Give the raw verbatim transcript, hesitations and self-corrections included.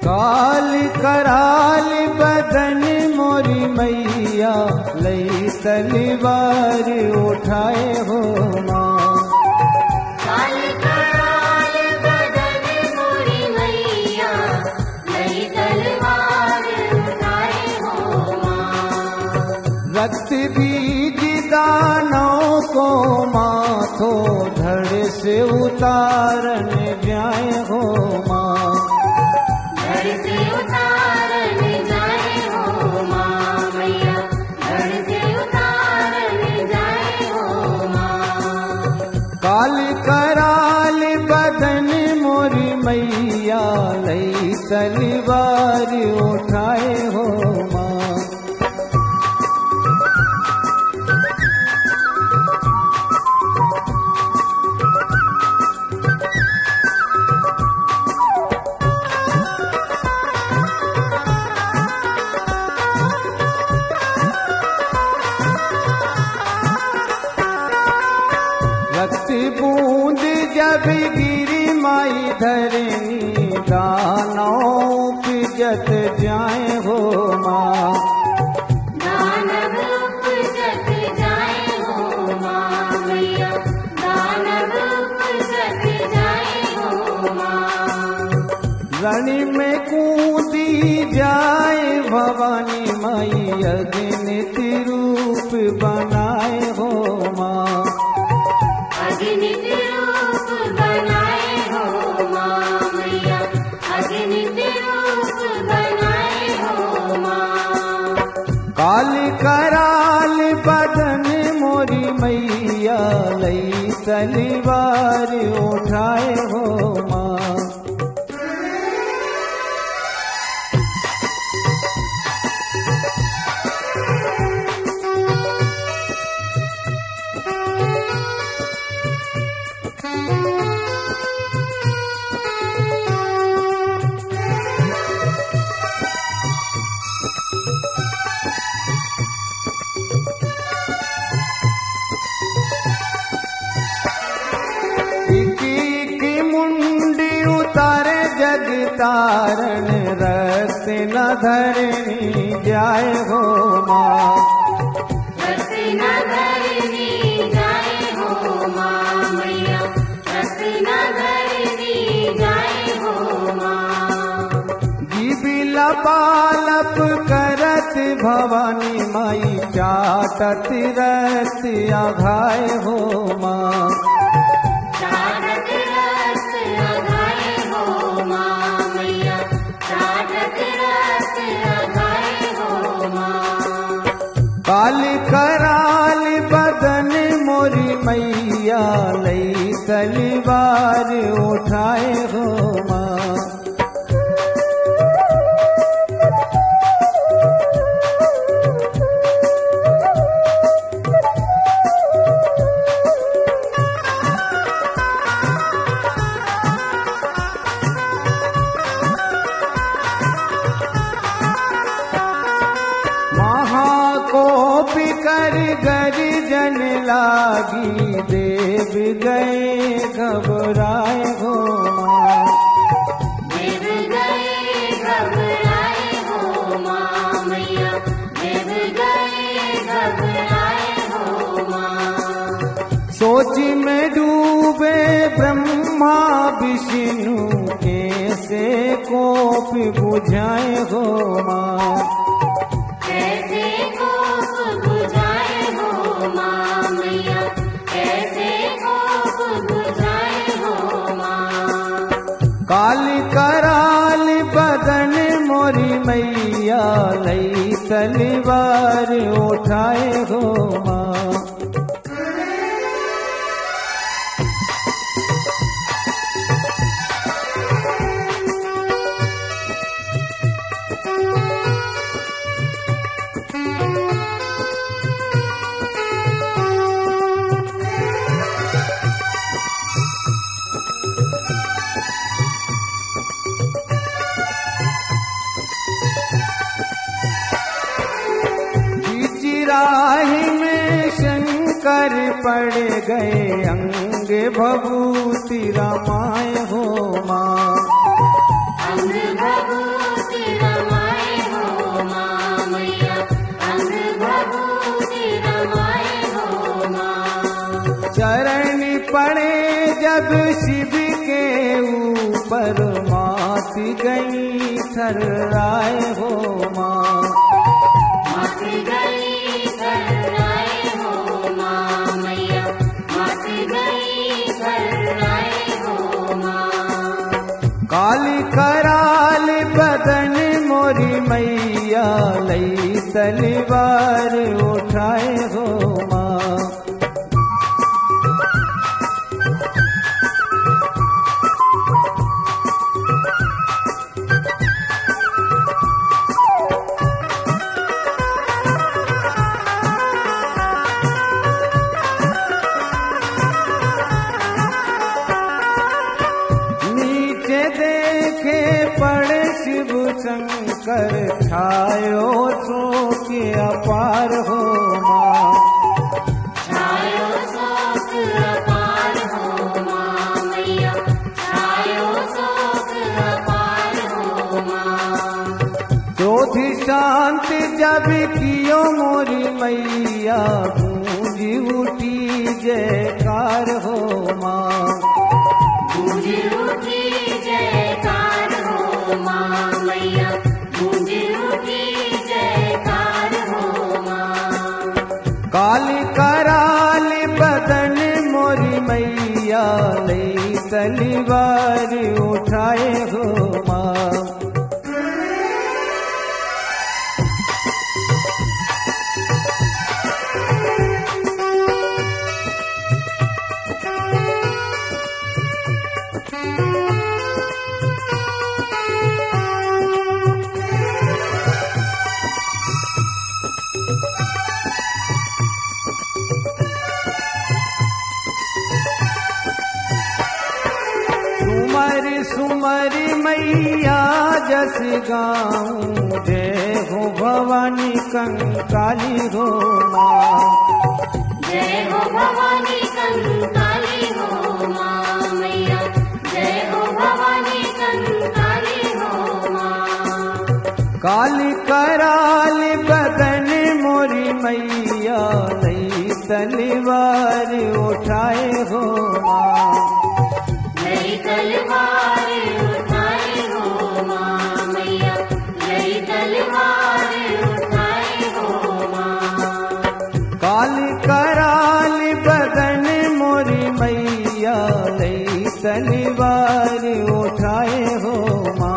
काल कराल बदन मोरी मैया लई तलवार उठाए हो माँ। काल कराल बदन मोरी मैया लई तलवार उठाए हो माँ। रक्त बीज दानों को माथो धड़ से उतारन जाए हो माँ। धड़ से उतारन जाए हो माँ मैया, धड़ से उतारन जाए हो माँ। काल कराल बदन मोरी मैया लई तलवार उठाए हो माँ। रक्त बूंद जब गिरी माई धरनी दानों पिजत जाए हो माँ। दानव उपजत जाए हो माँ मैया, दानव उपजत जाए हो माँ। रण में कूदी जाए भवानी माई अग्नित रूप बनाए हो माँ। अग्नित रूप बनाए हो माँ मैया, अग्नित रूप बनाए हो माँ। काल कराल बदन मोरी मैया लई तलवार उठाए हो माँ। तारण रक्त न धरनी जाए हो माँ। रक्त न धरनी जाए हो माँ मैया, रक्त न धरनी जाए हो माँ। जीबिला पालप करत भवानी माई चाटत रक्त आघाए हो माँ। चाटत रक्त आघाए हो माँ मैया, चाटत रक्त आघाए हो माँ। काल कराल बदन मोरी मैया लई तलवार उठाए हो माँ। महाकोप कर गर्जन लागी देव गए घबराए हो माँ। देव गए घबराए हो माँ मैया, देव गए घबराए हो माँ। सोच में डूबे ब्रह्मा विष्णु कैसे कोप बुझाए हो माँ। कैसे कोप बुझाए हो माँ मैया, कैसे कोप बुझाए हो माँ। काल कराल बदन मोरी मैया लई तलवार उठाए हो माँ। राही में शंकर पड़ गए अंग भभूति रमाए हो माँ। अंग भभूति चरण पड़े जब शिव के ऊपर मात गई थर्राए हो माँ। मत गई थर्राए हो माँ मैया, मत गई थर्राए हो माँ। काली कराल बदन मोरी मैया लई तलवार उठाए हो माँ। नीचे देखे पड़े शिव शंकर छायो सो के अपार हो माँ। छायो शोक अपार हो माँ मैया, छायो शोक अपार हो माँ। क्रोधी शांत जब कियो मोरी मैया गूंज उठी जयकार हो माँ। गूंज उठी जयकार हो माँ मैया, गूंज उठी जयकार हो माँ। काली कराल बदन मोरी मैया लई तलवार उठाए हो माँ। सुमर सुमर मैया जस गाऊं जय हो भवानी कंकाली हो माँ। जय हो भवानी कंकाली हो माँ मैया, जय हो भवानी कंकाली हो माँ। काली कराल बदन मोरी मैया लई तलवार उठाए हो माँ। लई तलवार उठाए हो माँ मैया, लई तलवार उठाए हो माँ। काली कराल बदन मोरी मैया लई तलवार उठाए हो माँ।